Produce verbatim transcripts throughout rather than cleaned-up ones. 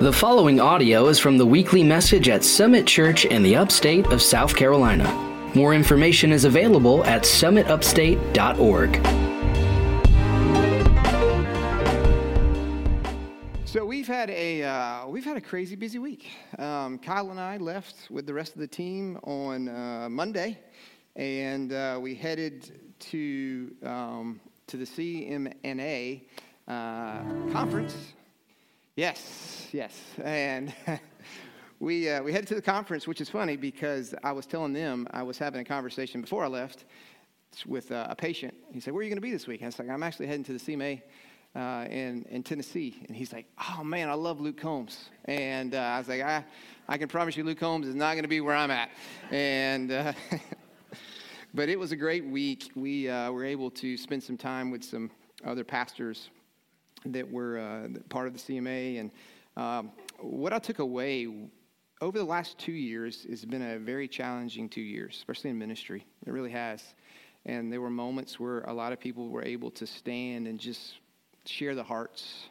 The following audio is from the weekly message at Summit Church in the upstate of South Carolina. More information is available at summit upstate dot org. So we've had a uh, we've had a crazy busy week. Um, Kyle and I left with the rest of the team on uh, Monday, and uh, we headed to um, to the C M N A uh, conference. Yes, yes, and we uh, we headed to the conference, which is funny because I was telling them I was having a conversation before I left with uh, a patient. He said, "Where are you going to be this week?" And I was like, "I'm actually heading to the C M A uh, in in Tennessee." And he's like, "Oh man, I love Luke Combs." And uh, I was like, "I I can promise you, Luke Combs is not going to be where I'm at." And uh, but it was a great week. We uh, were able to spend some time with some other pastors that were uh, part of the C M A. And um, what I took away over the last two years has been a very challenging two years, especially in ministry. It really has. And there were moments where a lot of people were able to stand and just share the hearts.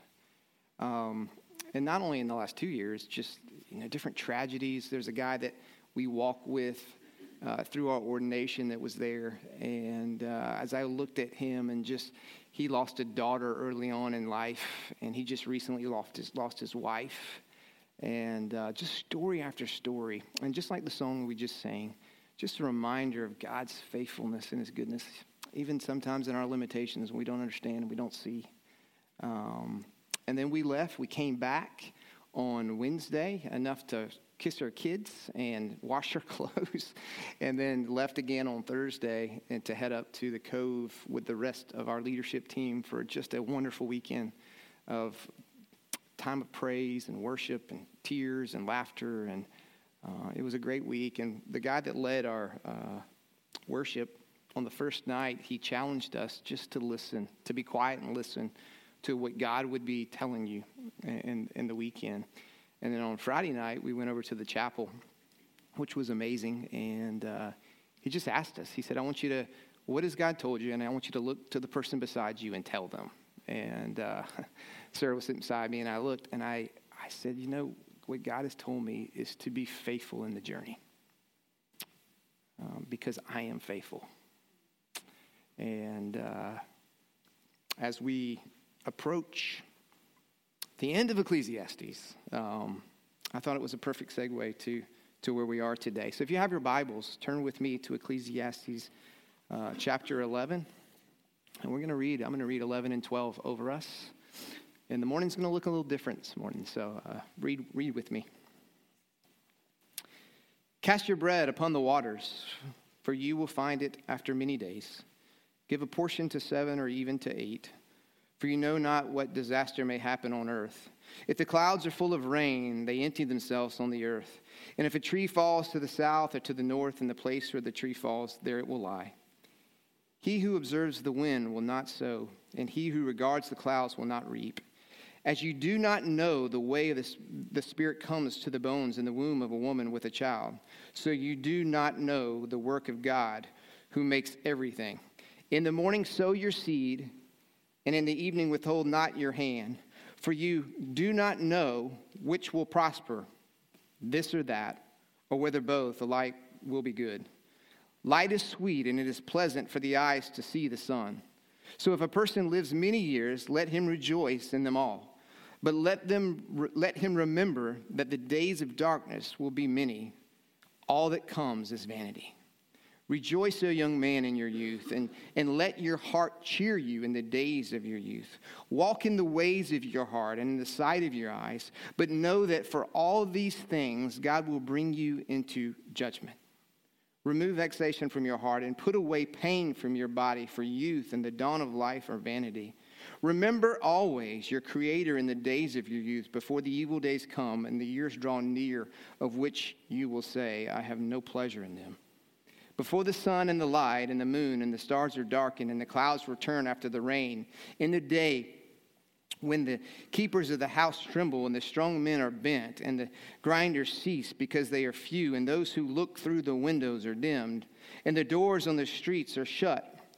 Um, and not only in the last two years, just you know, different tragedies. There's a guy that we walk with uh, through our ordination that was there. And uh, as I looked at him and just, he lost a daughter early on in life, and he just recently lost his, lost his wife. And uh, just story after story. And just like the song we just sang, just a reminder of God's faithfulness and his goodness, even sometimes in our limitations we don't understand and we don't see. Um, and then we left. We came back on Wednesday, enough to kiss our kids and wash our clothes, and then left again on Thursday and to head up to the Cove with the rest of our leadership team for just a wonderful weekend of time of praise and worship and tears and laughter. And uh, it was a great week. And the guy that led our uh, worship on the first night, he challenged us just to listen, to be quiet and listen to what God would be telling you in, in the weekend. And then on Friday night, we went over to the chapel, which was amazing. And uh, he just asked us, he said, I want you to, what has God told you? And I want you to look to the person beside you and tell them. And uh, Sarah was sitting beside me, and I looked, and I, I said, you know, what God has told me is to be faithful in the journey um, because I am faithful. And uh, as we approach the end of Ecclesiastes, um, I thought it was a perfect segue to, to where we are today. So if you have your Bibles, turn with me to Ecclesiastes uh, chapter eleven. And we're going to read, I'm going to read eleven and twelve over us. And the morning's going to look a little different this morning, so uh, read, read with me. Cast your bread upon the waters, for you will find it after many days. Give a portion to seven or even to eight. For you know not what disaster may happen on earth. If the clouds are full of rain, they empty themselves on the earth. And if a tree falls to the south or to the north, in the place where the tree falls, there it will lie. He who observes the wind will not sow, and he who regards the clouds will not reap. As you do not know the way of the, the Spirit comes to the bones in the womb of a woman with a child, so you do not know the work of God who makes everything. In the morning sow your seed, and in the evening withhold not your hand, for you do not know which will prosper, this or that, or whether both alike will be good. Light is sweet, and it is pleasant for the eyes to see the sun. So if a person lives many years, let him rejoice in them all. But let them let him remember that the days of darkness will be many. All that comes is vanity. Rejoice, O young man, in your youth, and, and let your heart cheer you in the days of your youth. Walk in the ways of your heart and in the sight of your eyes, but know that for all these things God will bring you into judgment. Remove vexation from your heart and put away pain from your body, for youth and the dawn of life are vanity. Remember always your Creator in the days of your youth, before the evil days come and the years draw near, of which you will say, I have no pleasure in them. Before the sun and the light and the moon and the stars are darkened and the clouds return after the rain, in the day when the keepers of the house tremble and the strong men are bent and the grinders cease because they are few and those who look through the windows are dimmed and the doors on the streets are shut,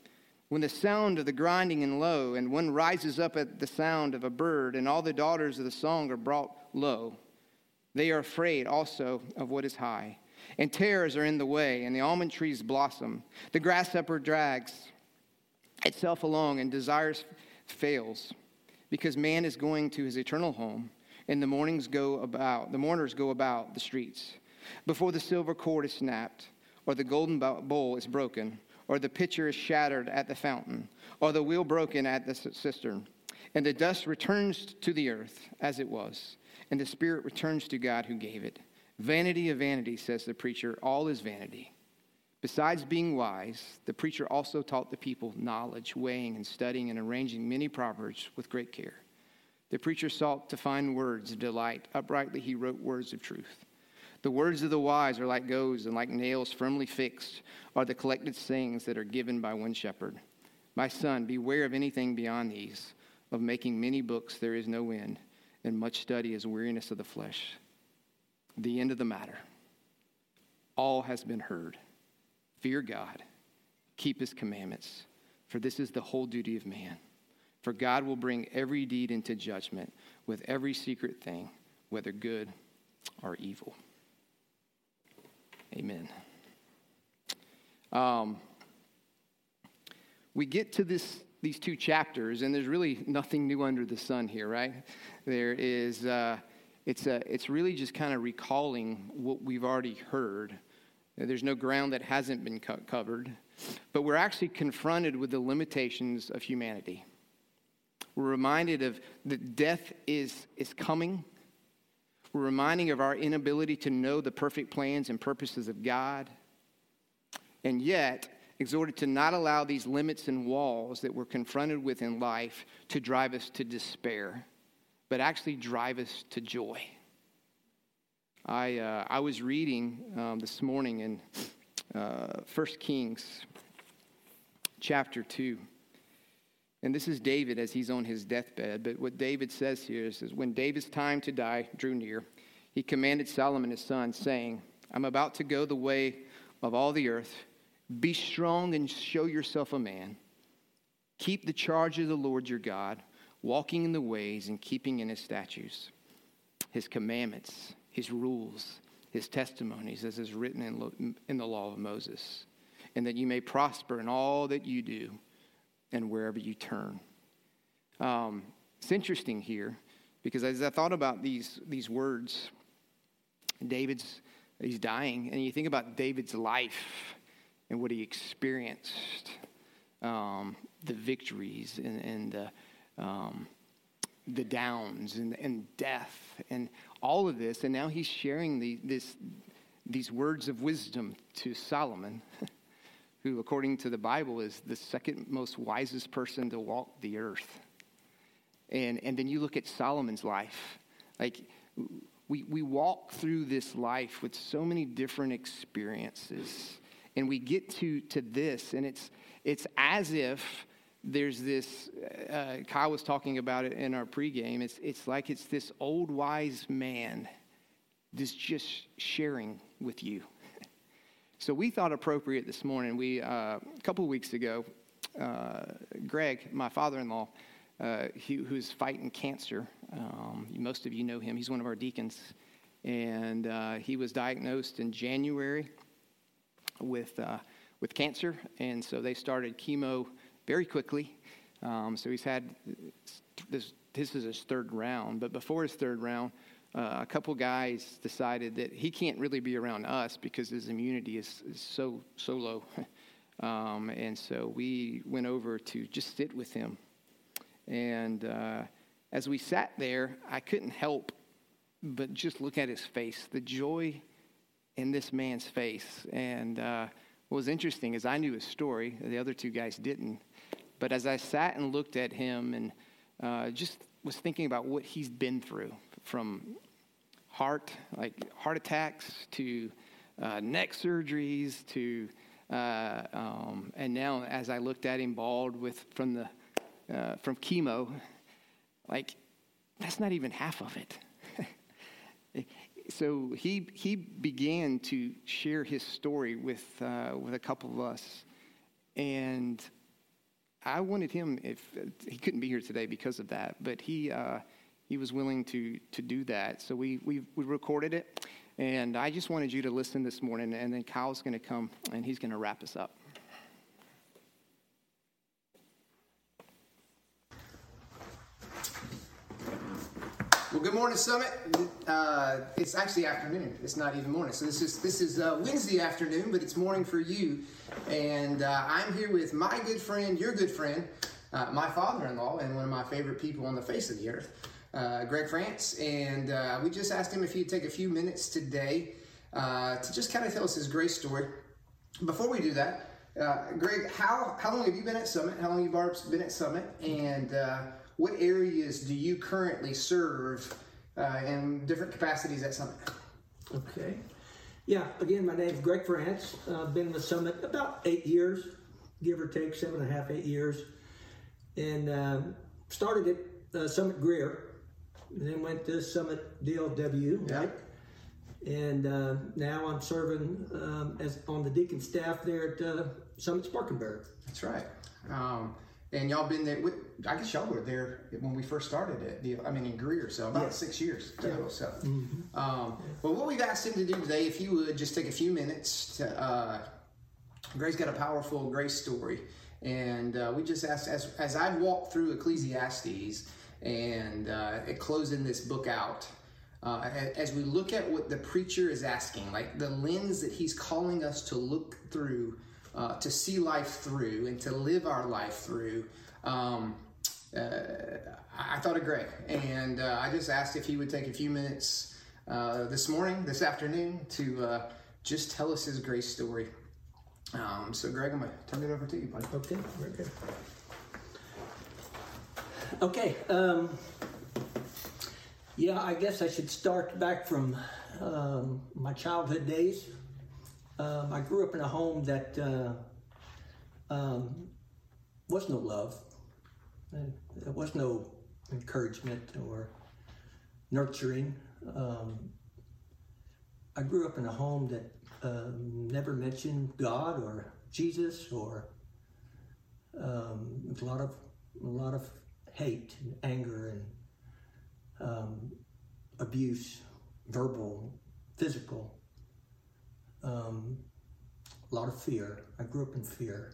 when the sound of the grinding and low, and one rises up at the sound of a bird, and all the daughters of the song are brought low. They are afraid also of what is high, and terrors are in the way, and the almond trees blossom. The grasshopper drags itself along, and desires fails, because man is going to his eternal home, and the mornings go about, the mourners go about the streets. Before the silver cord is snapped, or the golden bowl is broken, or the pitcher is shattered at the fountain, or the wheel broken at the cistern. And the dust returns to the earth as it was, and the spirit returns to God who gave it. Vanity of vanity, says the preacher, all is vanity. Besides being wise, the preacher also taught the people knowledge, weighing and studying and arranging many proverbs with great care. The preacher sought to find words of delight. Uprightly he wrote words of truth. The words of the wise are like goads, and like nails firmly fixed are the collected sayings that are given by one shepherd. My son, beware of anything beyond these. Of making many books there is no end, and much study is weariness of the flesh. The end of the matter. All has been heard. Fear God. Keep his commandments, for this is the whole duty of man. For God will bring every deed into judgment with every secret thing, whether good or evil. Amen. Um, we get to this these two chapters, and there's really nothing new under the sun here, right? There is, uh, it's a, it's really just kind of recalling what we've already heard. There's no ground that hasn't been co- covered, but we're actually confronted with the limitations of humanity. We're reminded of that death is is coming. We're reminding of our inability to know the perfect plans and purposes of God, and yet exhorted to not allow these limits and walls that we're confronted with in life to drive us to despair, but actually drive us to joy. I uh, I was reading um, this morning in uh, First Kings chapter two. And this is David as he's on his deathbed. But what David says here is, is when David's time to die drew near, he commanded Solomon his son, saying, I'm about to go the way of all the earth. Be strong and show yourself a man. Keep the charge of the Lord your God, walking in the ways and keeping in his statutes, his commandments, his rules, his testimonies, as is written in, lo- in the law of Moses, and that you may prosper in all that you do and wherever you turn. Um, it's interesting here because as I thought about these these words, David's he's dying, and you think about David's life and what he experienced, um, the victories and, and the um, the downs and, and death and all of this, and now he's sharing the, this these words of wisdom to Solomon, who, according to the Bible, is the second most wisest person to walk the earth. And and then you look at Solomon's life. Like, we we walk through this life with so many different experiences. And we get to, to this, and it's it's as if there's this, uh, Kyle was talking about it in our pregame, it's, it's like it's this old wise man that's just sharing with you. So we thought appropriate this morning. We uh, a couple of weeks ago, uh, Greg, my father-in-law, uh, he, who's fighting cancer. Um, most of you know him. He's one of our deacons, and uh, he was diagnosed in January with uh, with cancer, and so they started chemo very quickly. Um, so he's had this. This is his third round, but before his third round, Uh, a couple guys decided that he can't really be around us because his immunity is, is so so low. um, and so we went over to just sit with him. And uh, as we sat there, I couldn't help but just look at his face, the joy in this man's face. And uh, what was interesting is I knew his story. The other two guys didn't. But as I sat and looked at him and uh, just was thinking about what he's been through, from heart, like heart attacks to uh, neck surgeries to, uh, um, and now as I looked at him bald with from the uh, from chemo, like that's not even half of it. So he he began to share his story with uh, with a couple of us, and I wanted him, if he couldn't be here today because of that, but he uh, he was willing to to do that. So we we we recorded it, and I just wanted you to listen this morning, and then Kyle's going to come and he's going to wrap us up. Well, good morning, Summit. Uh, it's actually afternoon. It's not even morning. So this is this is uh, Wednesday afternoon, but it's morning for you. And uh, I'm here with my good friend, your good friend, uh, my father-in-law, and one of my favorite people on the face of the earth, uh, Greg France. And uh, we just asked him if he'd take a few minutes today uh, to just kind of tell us his grace story. Before we do that, uh, Greg, how how long have you been at Summit? How long have you been at Summit? And uh, what areas do you currently serve uh, in different capacities at Summit? Okay. Yeah, again, my name's Greg France. I've uh, been with Summit about eight years, give or take, seven and a half, eight years. And uh, started at uh, Summit Greer, and then went to Summit D L W, yeah. right? And uh, now I'm serving um, as on the deacon staff there at uh, Summit Sparkenburg. That's right. Um, And y'all been there, with, I guess y'all were there when we first started it, I mean in Greer, so about yeah. six years total. Yeah. So, mm-hmm. um, well, what we've asked him to do today, if you would, just take a few minutes to, uh, Greg's got a powerful grace story. And uh, we just asked, as, as I walked through Ecclesiastes and uh, closing this book out, uh, as we look at what the preacher is asking, like the lens that he's calling us to look through, Uh, to see life through and to live our life through, um, uh, I thought of Greg. And uh, I just asked if he would take a few minutes uh, this morning, this afternoon, to uh, just tell us his grace story. Um, so, Greg, I'm going to turn it over to you, buddy. Okay, very good. Okay, um, yeah, I guess I should start back from um, my childhood days. Um, I grew up in a home that uh, um, was no love. There was no encouragement or nurturing. Um, I grew up in a home that um, never mentioned God or Jesus, or um, there was a lot of a lot of hate and anger and um, abuse, verbal, physical. Um, a lot of fear. I grew up in fear.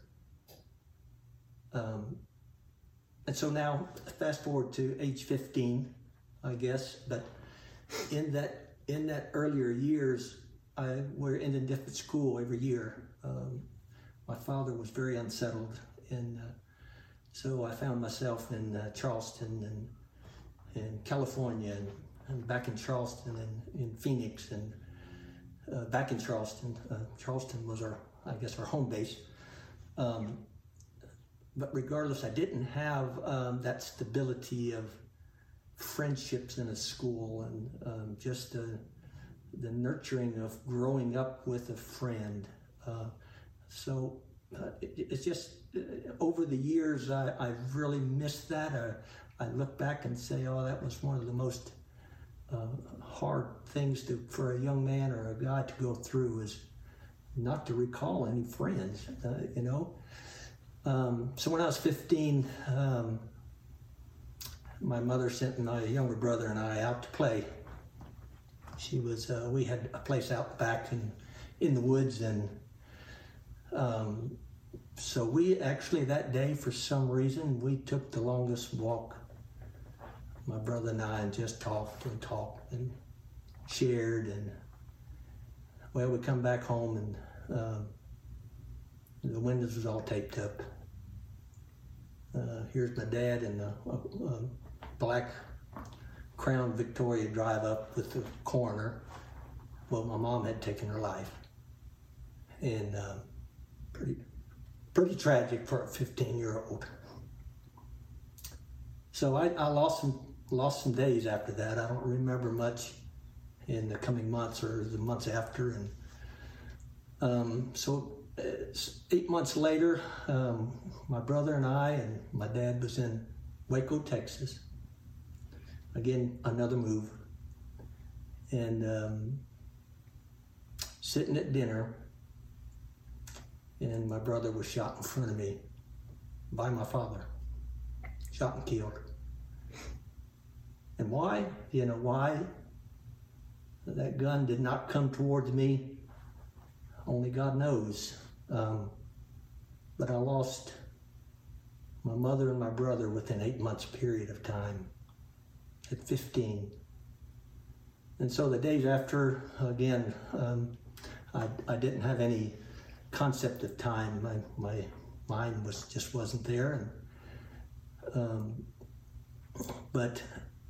Um, and so now, fast forward to age fifteen, I guess, but in that in that earlier years, I were in a different school every year. Um, my father was very unsettled, and uh, so I found myself in uh, Charleston and in California, and, and back in Charleston and in Phoenix, and Uh, back in Charleston. Uh, Charleston was our, I guess, our home base. Um, but regardless, I didn't have um, that stability of friendships in a school, and um, just the, the nurturing of growing up with a friend. Uh, so uh, it, it's just, uh, over the years, I, I've really missed that. I, I look back and say, oh, that was one of the most Uh, hard things to for a young man or a guy to go through, is not to recall any friends, uh, you know. Um, so when I was fifteen, um, my mother sent my younger brother and I out to play. She was, uh, we had a place out back in, in the woods, and um, so we actually that day, for some reason, we took the longest walk, my brother and I, and just talked and talked and shared. And well, we come back home, and uh, the windows was all taped up. Uh, here's my dad in a, a, a black Crown Victoria drive up with the coroner. Well, my mom had taken her life, and uh, pretty, pretty tragic for a fifteen-year-old. So I, I lost some. Lost some days after that. I don't remember much in the coming months or the months after. And um, so eight months later, um, my brother and I and my dad was in Waco, Texas. Again, another move. And um, sitting at dinner, and my brother was shot in front of me. by my father, shot and killed. And why? You know, why that gun did not come towards me, only God knows. Um, but I lost my mother and my brother within eight months period of time, at fifteen. And so the days after, again, um, I, I didn't have any concept of time. My, my mind was just wasn't there. And, um, but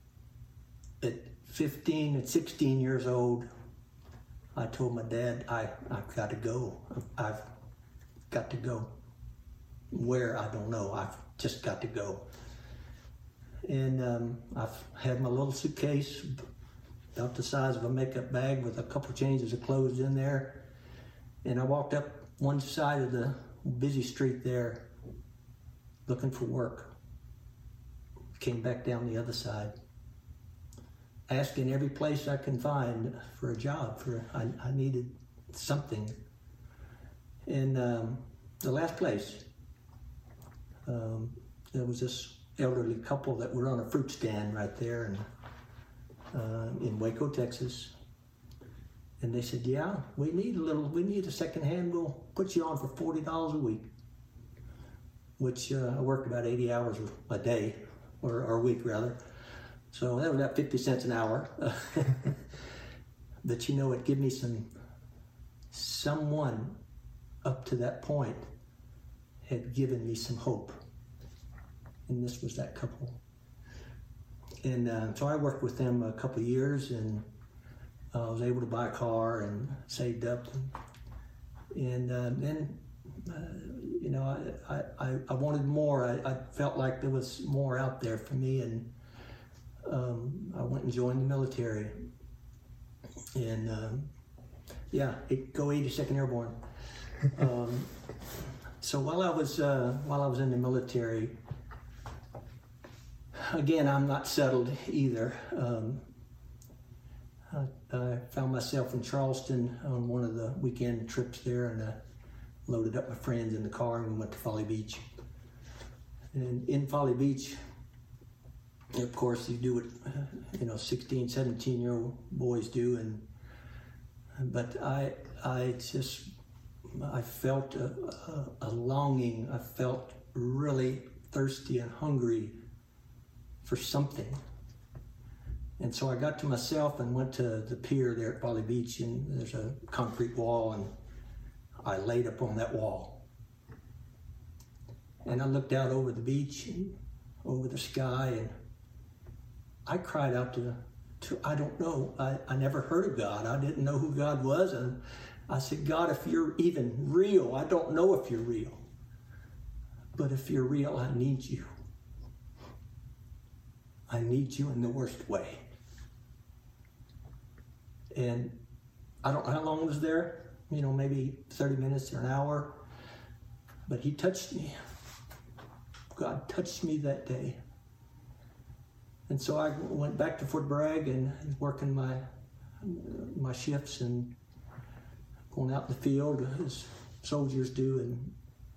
at fifteen, at sixteen years old, I told my dad, I, I've got to go. I've got to go. Where, I don't know. I've just got to go. And um, I've had my little suitcase, about the size of a makeup bag with a couple changes of clothes in there. And I walked up one side of the busy street there looking for work. Came back down the other side, asking every place I can find for a job. For I, I needed something. And um, the last place, um, there was this elderly couple that were on a fruit stand right there in, uh, in Waco, Texas. And they said, yeah, we need a little, we need a second hand. We'll put you on for forty dollars a week, which uh, I worked about eighty hours a day, or, or a week rather. So that was about fifty cents an hour. But you know, it gave me some, someone up to that point had given me some hope. And this was that couple. And uh, so I worked with them a couple of years, and uh, I was able to buy a car and saved up. And, and uh, then, uh, you know, I, I, I wanted more. I, I felt like there was more out there for me, and um, I went and joined the military. And um, yeah, it, go eighty-second Airborne. um, so while I was uh, while I was in the military, again, I'm not settled either. Um, I, I found myself in Charleston on one of the weekend trips there, and I loaded up my friends in the car and we went to Folly Beach. And in Folly Beach, of course, you do what you know, sixteen, seventeen year old boys do, and but I, I just, I felt a, a, a longing. I felt really thirsty and hungry for something. And so I got to myself and went to the pier there at Folly Beach, and there's a concrete wall, and I laid up on that wall. And I looked out over the beach and over the sky, and I cried out to, to I don't know, I, I never heard of God. I didn't know who God was. And I said, God, if you're even real, I don't know if you're real. But if you're real, I need you. I need you in the worst way. And I don't know how long I was there, you know, maybe thirty minutes or an hour, but he touched me. God touched me that day. And so I went back to Fort Bragg and working my my shifts and going out in the field as soldiers do, and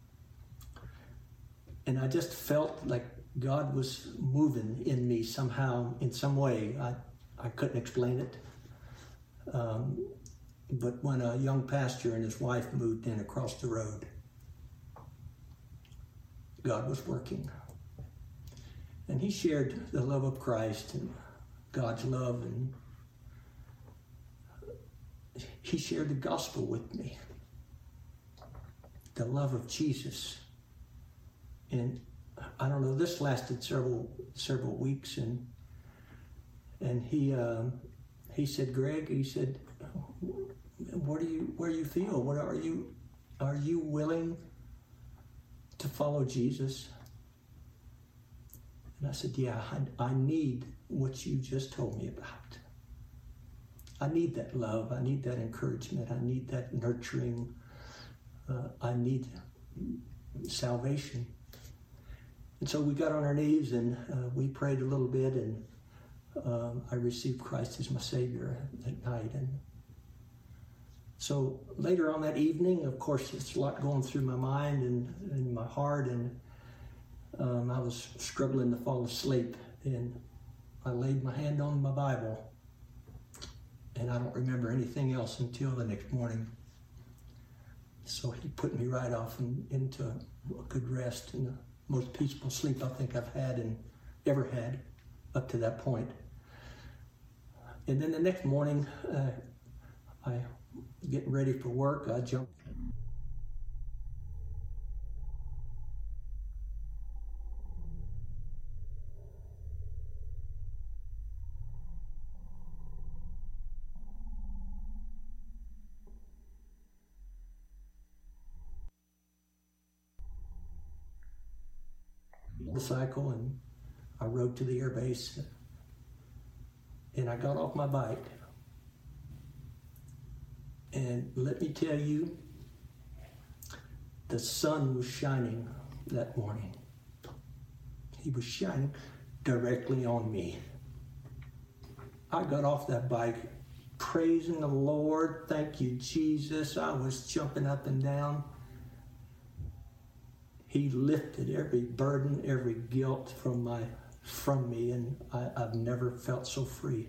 and I just felt like God was moving in me somehow, in some way. I, I couldn't explain it. Um, but when a young pastor and his wife moved in across the road, God was working. And he shared the love of Christ and God's love, and he shared the gospel with me, the love of Jesus. And I don't know, this lasted several several weeks, and and he um, he said, Greg, he said, what do you where do you feel? What are you are you willing to follow Jesus? And I said, yeah, I, I need what you just told me about. I need that love. I need that encouragement. I need that nurturing. Uh, I need salvation. And so we got on our knees and uh, we prayed a little bit, and um, I received Christ as my Savior that night. And so later on that evening, of course, it's a lot going through my mind and, and my heart, and um, I was struggling to fall asleep, and I laid my hand on my Bible, and I don't remember anything else until the next morning. So he put me right off in, into a good rest and the most peaceful sleep I think I've had and ever had up to that point. And then the next morning, uh, I getting ready for work, I jumped. Motorcycle, and I rode to the air base, and I got off my bike, and let me tell you, the sun was shining that morning. He was shining directly on me. I got off that bike praising the Lord. Thank you, Jesus. I was jumping up and down. He lifted every burden, every guilt from my from me, and I, I've never felt so free.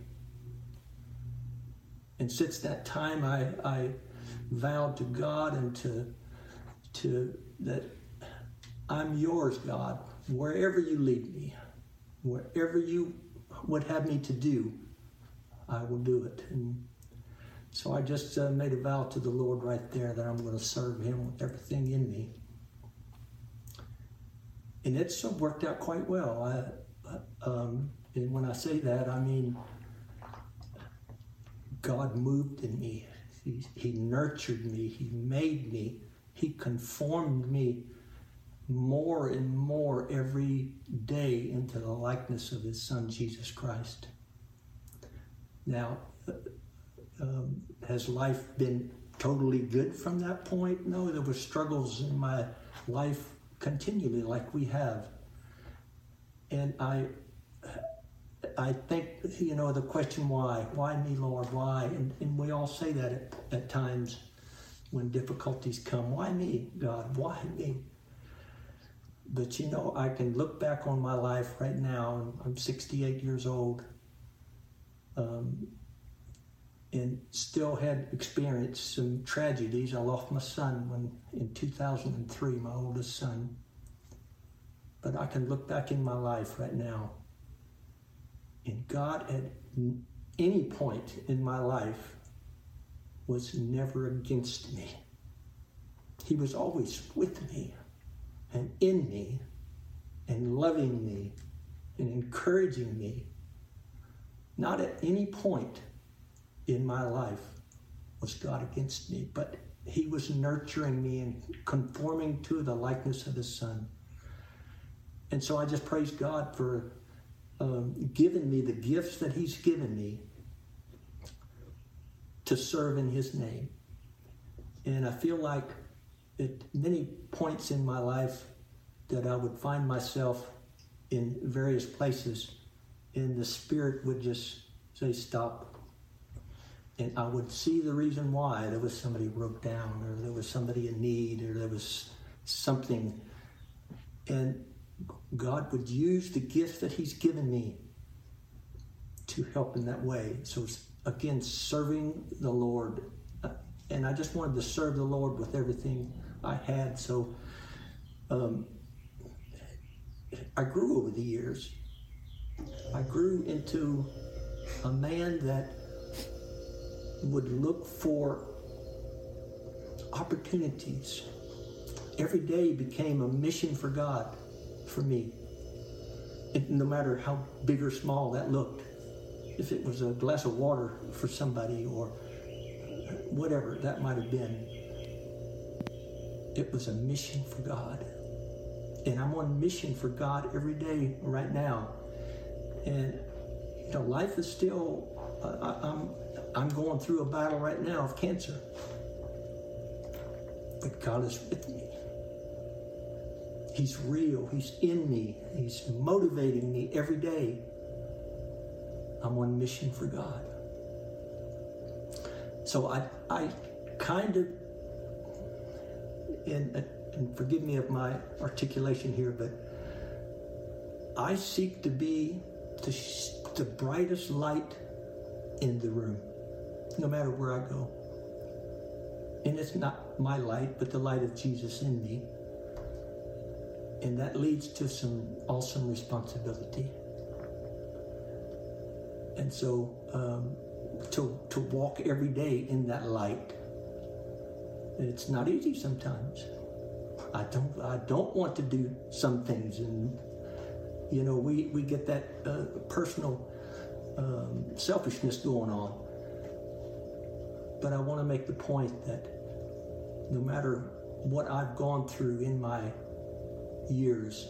And since that time, I, I vowed to God and to to that I'm yours, God. Wherever you lead me, wherever you would have me to do, I will do it. And so I just uh, made a vow to the Lord right there that I'm going to serve Him with everything in me. And it's worked out quite well. I, um, and when I say that, I mean, God moved in me. He, he nurtured me. He made me. He conformed me more and more every day into the likeness of His Son, Jesus Christ. Now, um, has life been totally good from that point? No, there were struggles in my life continually, like we have. And I I think, you know, the question why, why me, Lord, why? And, and we all say that at, at times when difficulties come. Why me, God? Why me? But, you know, I can look back on my life right now. I'm sixty-eight years old, um, and still had experienced some tragedies. I lost my son when in two thousand three, my oldest son. But I can look back in my life right now, and God at any point in my life was never against me. He was always with me and in me and loving me and encouraging me. Not at any point in my life was God against me, but He was nurturing me and conforming to the likeness of His Son. And so I just praise God for um, giving me the gifts that He's given me to serve in His name. And I feel like at many points in my life that I would find myself in various places, and the Spirit would just say, stop. And I would see the reason why. There was somebody broke down, or there was somebody in need, or there was something. And God would use the gifts that He's given me to help in that way. So again, serving the Lord. And I just wanted to serve the Lord with everything I had. So um, I grew over the years. I grew into a man that would look for opportunities. Every day became a mission for God, for me. And no matter how big or small that looked. If it was a glass of water for somebody or whatever that might have been, it was a mission for God. And I'm on mission for God every day right now. And you know, life is still, uh, I, I'm I'm going through a battle right now of cancer. But God is with me. He's real. He's in me. He's motivating me every day. I'm on mission for God. So I, I kind of, and, and forgive me of my articulation here, but I seek to be the, sh- the brightest light in the room, no matter where I go. And it's not my light, but the light of Jesus in me. And that leads to some awesome responsibility. And so um, to, to walk every day in that light, it's not easy sometimes. I don't I don't want to do some things, and you know, we, we get that uh, personal um, selfishness going on. But I want to make the point that no matter what I've gone through in my years,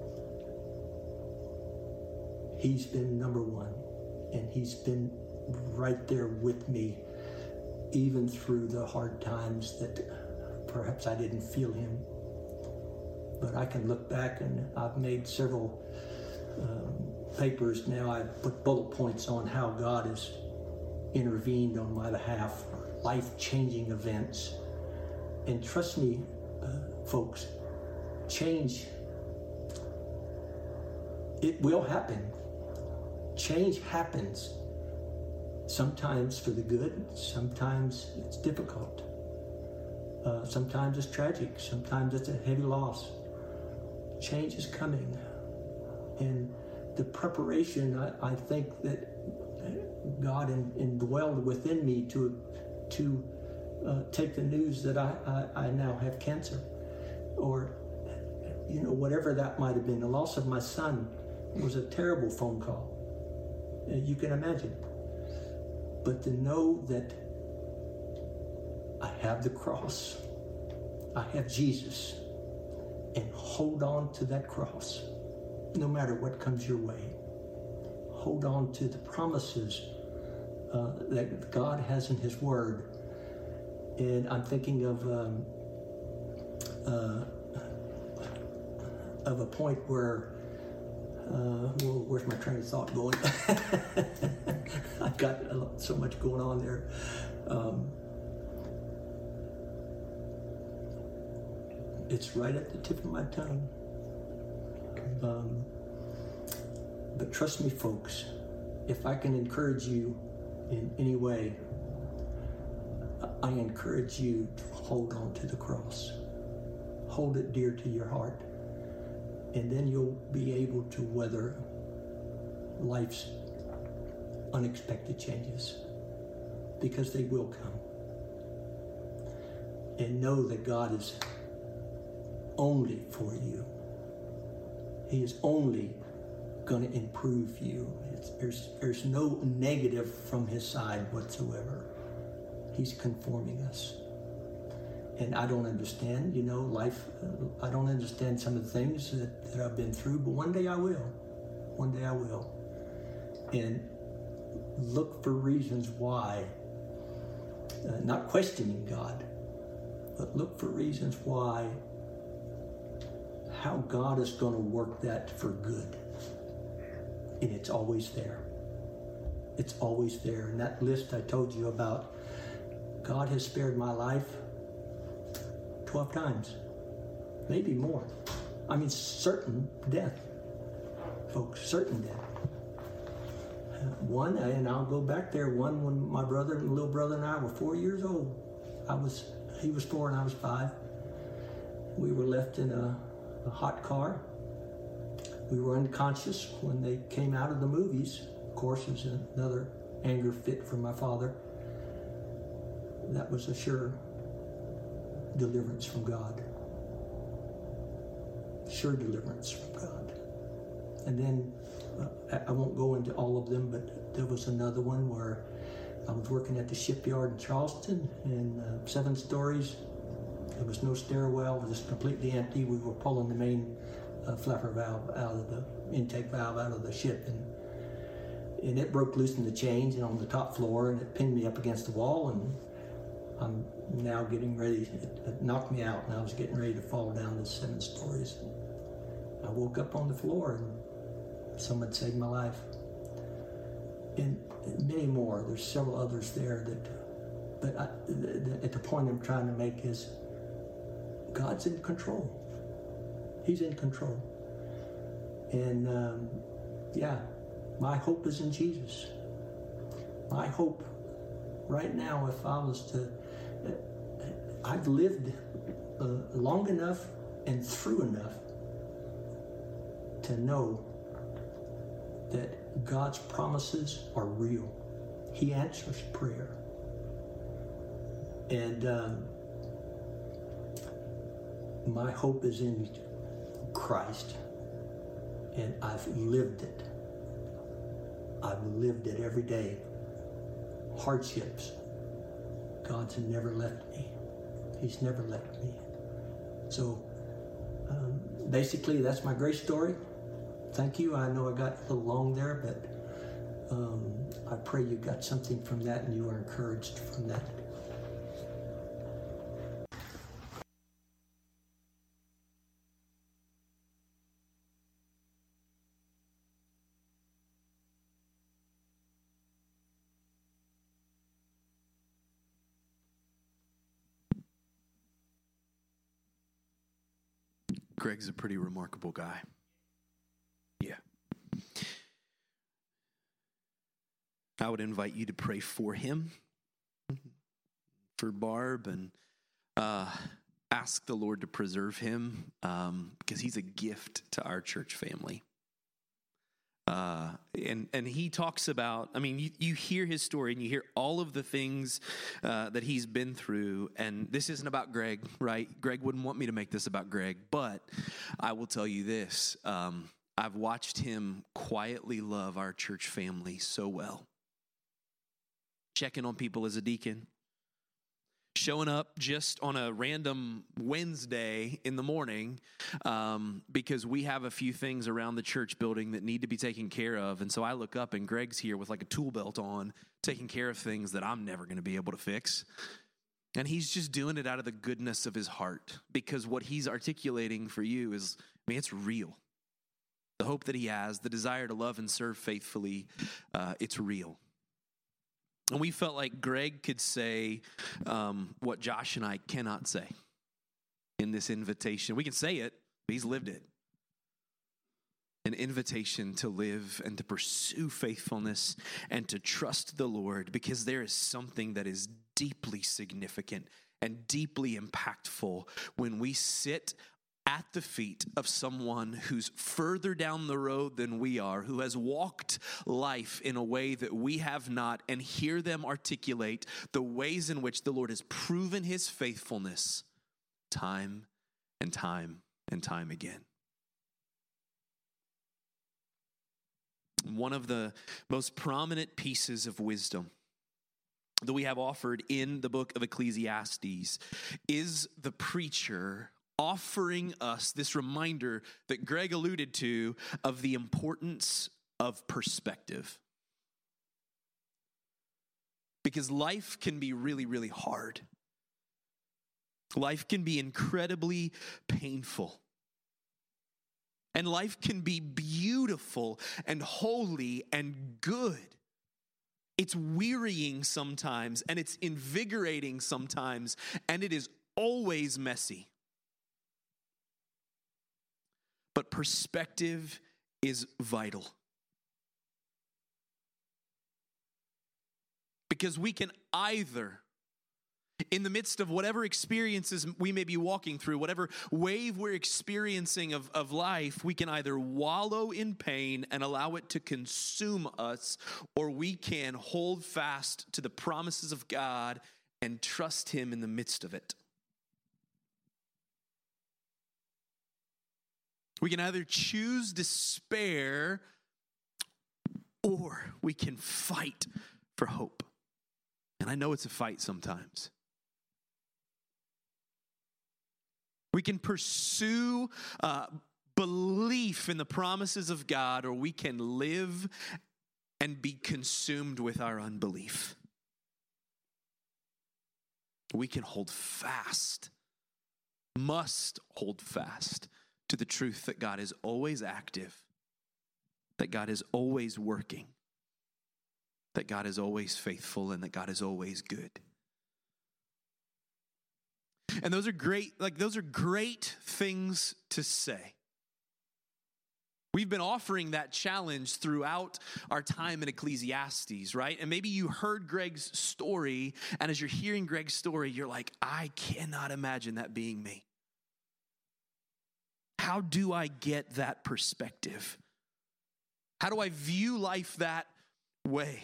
he's been number one, and he's been right there with me, even through the hard times that perhaps I didn't feel him. But I can look back, and I've made several um, papers now. I've put bullet points on how God has intervened on my behalf, life-changing events. And trust me, uh, folks, change, it will happen. Change happens. Sometimes for the good, sometimes it's difficult. Uh, sometimes it's tragic, sometimes it's a heavy loss. Change is coming. And the preparation, I, I think that God in, indwelled within me to to uh, take the news that I, I, I now have cancer, or you know, whatever that might have been. The loss of my son was a terrible phone call. Uh, you can imagine. But to know that I have the cross, I have Jesus, and hold on to that cross, no matter what comes your way. Hold on to the promises uh, that God has in His Word. And I'm thinking of um, uh, of a point where, uh, well, where's my train of thought going? I've got so much going on there. Um, it's right at the tip of my tongue. Um, but trust me, folks, if I can encourage you in any way, I encourage you to hold on to the cross. Hold it dear to your heart. And then you'll be able to weather life's unexpected changes, because they will come. And know that God is only for you. He is only going to improve you. It's, there's, there's no negative from His side whatsoever. He's conforming us. And I don't understand, you know, life, uh, I don't understand some of the things that, that I've been through, but one day I will. One day I will. And look for reasons why, uh, not questioning God, but look for reasons why, how God is going to work that for good. And it's always there. It's always there. And that list I told you about, God has spared my life twelve times, maybe more. I mean, certain death, folks, certain death. One, and I'll go back there, one when my brother and little brother and I were four years old. I was, he was four and I was five. We were left in a, a hot car. We were unconscious when they came out of the movies. Of course, it was another anger fit from my father. That was a sure deliverance from God. Sure deliverance from God. And then, uh, I won't go into all of them, but there was another one where I was working at the shipyard in Charleston, in uh, seven stories. There was no stairwell, it was just completely empty. We were pulling the main uh, flapper valve out of the intake valve out of the ship, and and it broke loose in the chains and on the top floor, and it pinned me up against the wall, and I'm now getting ready, it, it knocked me out, and I was getting ready to fall down the seven stories. I woke up on the floor, and someone saved my life. And, and many more, there's several others there that, but I, the, the, at the point I'm trying to make is, God's in control. He's in control. And um, yeah, my hope is in Jesus. My hope right now, if I was to, I've lived uh, long enough and through enough to know that God's promises are real. He answers prayer. And um, my hope is in Christ. And I've lived it. I've lived it every day. Hardships. God's never left me. He's never left me. So um, basically, that's my grace story. Thank you. I know I got a little long there, but um, I pray you got something from that and you are encouraged from that. Greg's a pretty remarkable guy. Yeah. I would invite you to pray for him, for Barb, and uh, ask the Lord to preserve him um, because he's a gift to our church family. Uh, and, and he talks about, I mean, you, you hear his story and you hear all of the things uh, that he's been through. And this isn't about Greg, right? Greg wouldn't want me to make this about Greg, but I will tell you this. Um, I've watched him quietly love our church family so well. Checking on people as a deacon. Showing up just on a random Wednesday in the morning um, because we have a few things around the church building that need to be taken care of. And so I look up and Greg's here with like a tool belt on, taking care of things that I'm never going to be able to fix. And he's just doing it out of the goodness of his heart because what he's articulating for you is, I mean, it's real. The hope that he has, the desire to love and serve faithfully, uh, it's real. And we felt like Greg could say um, what Josh and I cannot say in this invitation. We can say it, but he's lived it. An invitation to live and to pursue faithfulness and to trust the Lord because there is something that is deeply significant and deeply impactful when we sit at the feet of someone who's further down the road than we are, who has walked life in a way that we have not, and hear them articulate the ways in which the Lord has proven his faithfulness time and time and time again. One of the most prominent pieces of wisdom that we have offered in the book of Ecclesiastes is the preacher offering us this reminder that Greg alluded to of the importance of perspective. Because life can be really, really hard. Life can be incredibly painful. And life can be beautiful and holy and good. It's wearying sometimes, and it's invigorating sometimes, and it is always messy. But perspective is vital. Because we can either, in the midst of whatever experiences we may be walking through, whatever wave we're experiencing of, of life, we can either wallow in pain and allow it to consume us, or we can hold fast to the promises of God and trust him in the midst of it. We can either choose despair or we can fight for hope. And I know it's a fight sometimes. We can pursue uh, belief in the promises of God, or we can live and be consumed with our unbelief. We can hold fast, must hold fast to the truth that God is always active, that God is always working, that God is always faithful, and that God is always good. And those are great, like those are great things to say. We've been offering that challenge throughout our time in Ecclesiastes, right? And maybe you heard Greg's story, and as you're hearing Greg's story, you're like, I cannot imagine that being me. How do I get that perspective? How do I view life that way?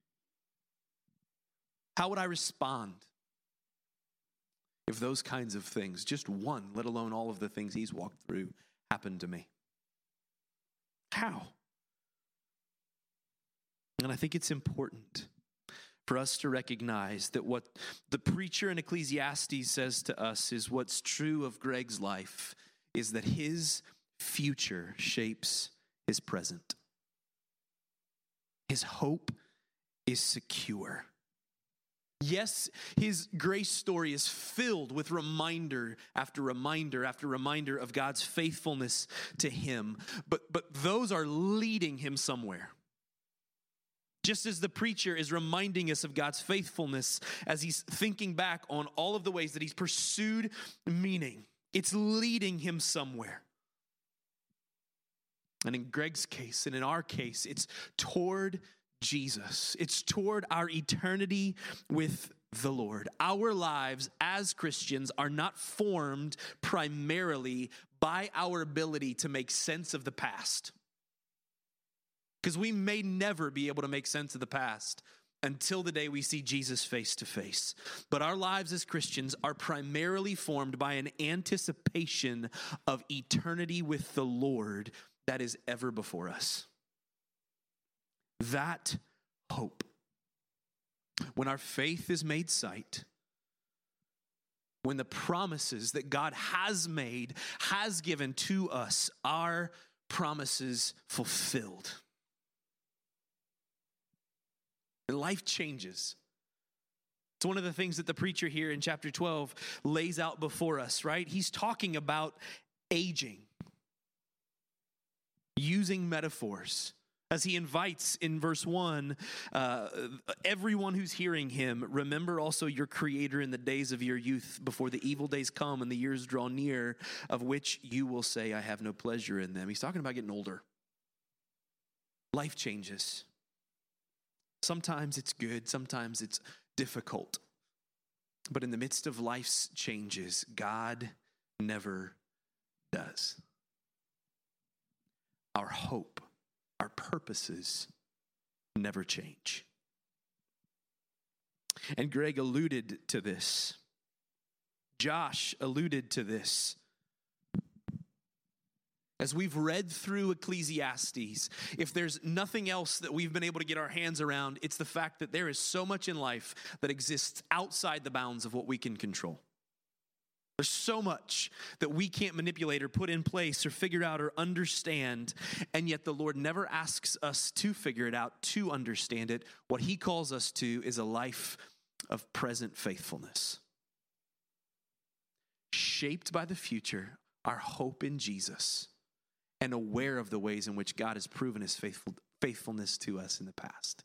How would I respond if those kinds of things, just one, let alone all of the things he's walked through, happened to me? How? And I think it's important for us to recognize that what the preacher in Ecclesiastes says to us is what's true of Greg's life is that his future shapes his present. His hope is secure. Yes, his grace story is filled with reminder after reminder after reminder of God's faithfulness to him, but, but those are leading him somewhere. Just as the preacher is reminding us of God's faithfulness as he's thinking back on all of the ways that he's pursued meaning, it's leading him somewhere. And in Greg's case, and in our case, it's toward Jesus. It's toward our eternity with the Lord. Our lives as Christians are not formed primarily by our ability to make sense of the past. Because we may never be able to make sense of the past until the day we see Jesus face to face. But our lives as Christians are primarily formed by an anticipation of eternity with the Lord that is ever before us. That hope, when our faith is made sight, when the promises that God has made, has given to us, are promises fulfilled. And life changes. It's one of the things that the preacher here in chapter twelve lays out before us, right? He's talking about aging, using metaphors. As he invites in verse one, uh, everyone who's hearing him, remember also your Creator in the days of your youth, before the evil days come and the years draw near, of which you will say, I have no pleasure in them. He's talking about getting older. Life changes. Sometimes it's good, sometimes it's difficult. But in the midst of life's changes, God never does. Our hope, our purposes never change. And Greg alluded to this. Josh alluded to this. As we've read through Ecclesiastes, if there's nothing else that we've been able to get our hands around, it's the fact that there is so much in life that exists outside the bounds of what we can control. There's so much that we can't manipulate or put in place or figure out or understand, and yet the Lord never asks us to figure it out, to understand it. What he calls us to is a life of present faithfulness. Shaped by the future, our hope in Jesus, and aware of the ways in which God has proven his faithful, faithfulness to us in the past.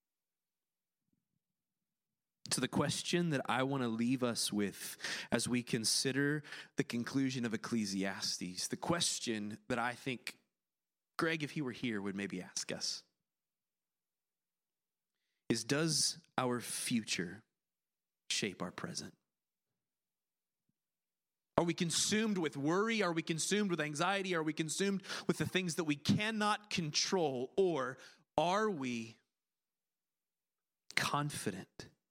So the question that I want to leave us with as we consider the conclusion of Ecclesiastes, the question that I think Greg, if he were here, would maybe ask us, is does our future shape our present? Are we consumed with worry? Are we consumed with anxiety? Are we consumed with the things that we cannot control? Or are we confident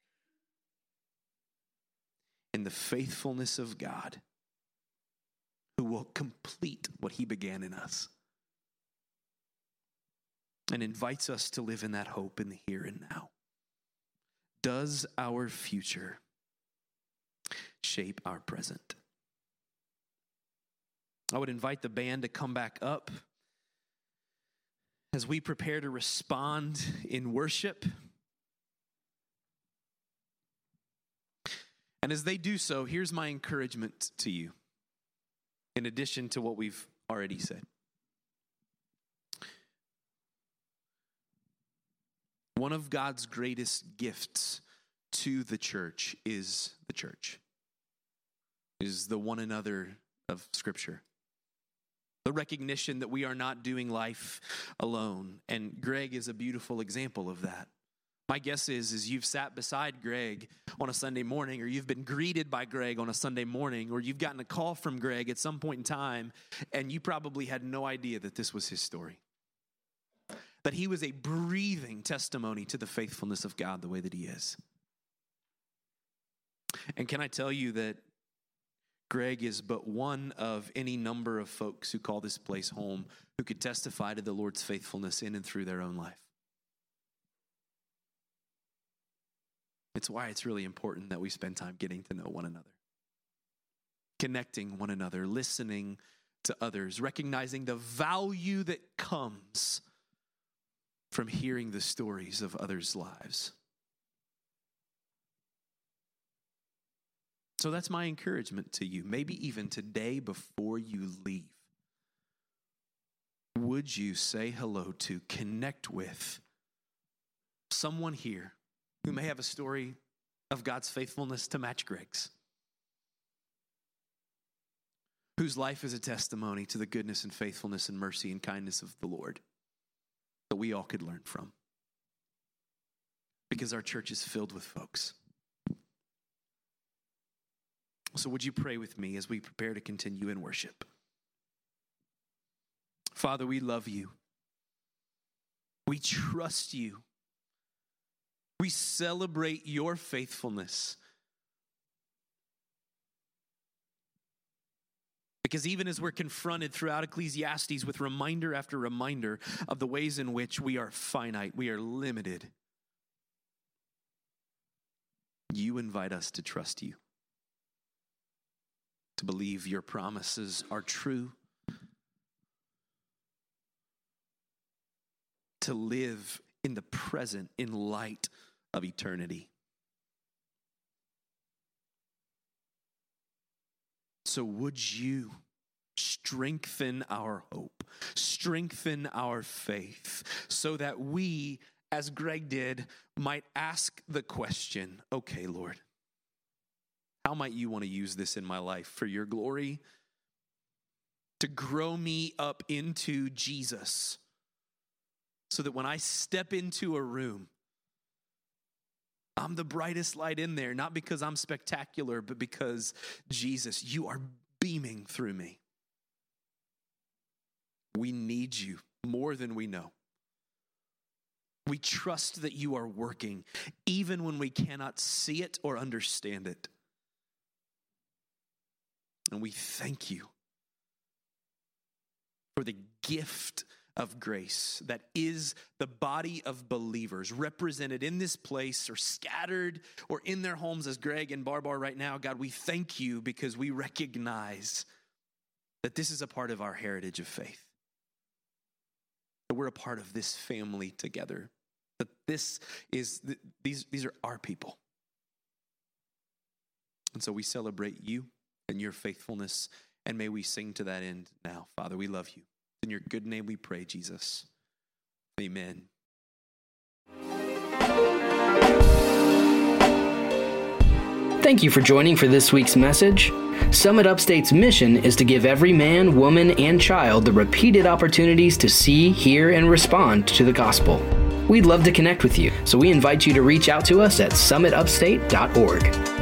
in the faithfulness of God, who will complete what he began in us and invites us to live in that hope in the here and now? Does our future shape our present? I would invite the band to come back up as we prepare to respond in worship. And as they do so, here's my encouragement to you, in addition to what we've already said. One of God's greatest gifts to the church is the church, is the one another of Scripture. the recognition that we are not doing life alone. And Greg is a beautiful example of that. My guess is, is you've sat beside Greg on a Sunday morning, or you've been greeted by Greg on a Sunday morning, or you've gotten a call from Greg at some point in time, and you probably had no idea that this was his story. That he was a breathing testimony to the faithfulness of God the way that he is. And can I tell you that Greg is but one of any number of folks who call this place home, who could testify to the Lord's faithfulness in and through their own life. It's why it's really important that we spend time getting to know one another, connecting one another, listening to others, recognizing the value that comes from hearing the stories of others' lives. So that's my encouragement to you. Maybe even today before you leave, would you say hello to, connect with someone here who may have a story of God's faithfulness to match Greg's, whose life is a testimony to the goodness and faithfulness and mercy and kindness of the Lord that we all could learn from, because our church is filled with folks. So would you pray with me as we prepare to continue in worship? Father, we love you. We trust you. We celebrate your faithfulness. Because even as we're confronted throughout Ecclesiastes with reminder after reminder of the ways in which we are finite, we are limited, you invite us to trust you, to believe your promises are true, to live in the present in light of eternity. So would you strengthen our hope, strengthen our faith, so that we, as Greg did, might ask the question, okay, Lord, how might you want to use this in my life for your glory, to grow me up into Jesus, so that when I step into a room, I'm the brightest light in there, not because I'm spectacular, but because, Jesus, you are beaming through me. We need you more than we know. We trust that you are working, even when we cannot see it or understand it. And we thank you for the gift of grace that is the body of believers represented in this place or scattered or in their homes as Greg and Barbar right now. God, we thank you because we recognize that this is a part of our heritage of faith. That we're a part of this family together. That this is, these, these are our people. And so we celebrate you and your faithfulness, and may we sing to that end now. Father, we love you. In your good name we pray, Jesus. Amen. Thank you for joining for this week's message. Summit Upstate's mission is to give every man, woman, and child the repeated opportunities to see, hear, and respond to the gospel. We'd love to connect with you, so we invite you to reach out to us at summit upstate dot org.